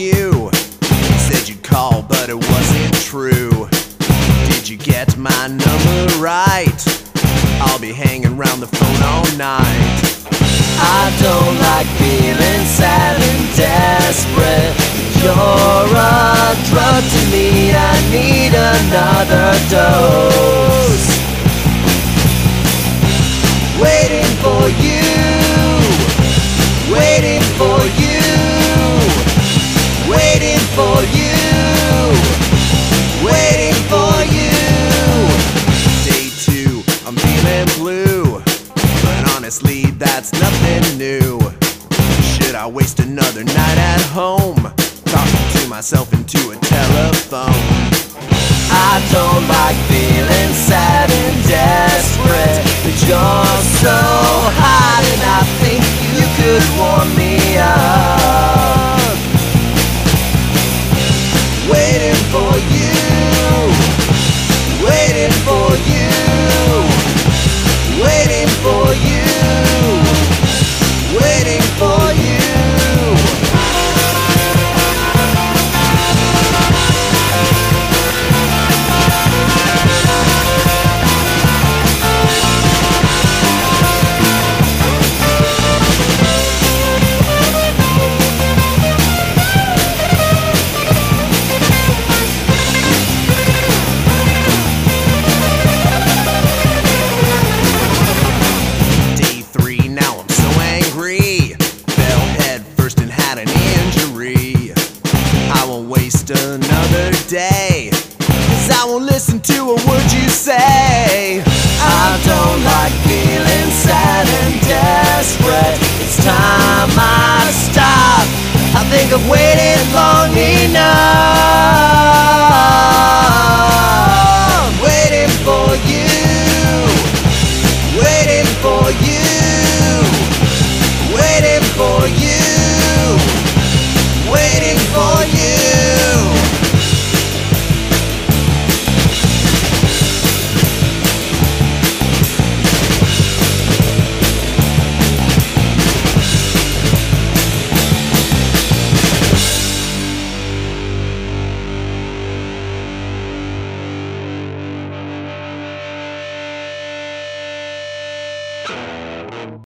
you. You said you'd call, but it wasn't true. Did you get my number right? I'll be hanging around the phone all night. I don't like feeling sad and desperate. You're a drug to me, I need another dose. Waiting for you, waiting for you, waiting for you, waiting for you. Day 2, I'm feeling blue, but honestly that's nothing new. Should I waste another night at home, talking to myself into a telephone? I don't like feeling sad and desperate, but you're so hot and I think you could warm me up. Waiting for you, waiting for you, waiting for you, waiting for you. Another day, 'cause I won't listen to a word you say. I don't like feeling sad and desperate. It's time I stop. I think I've waited long enough.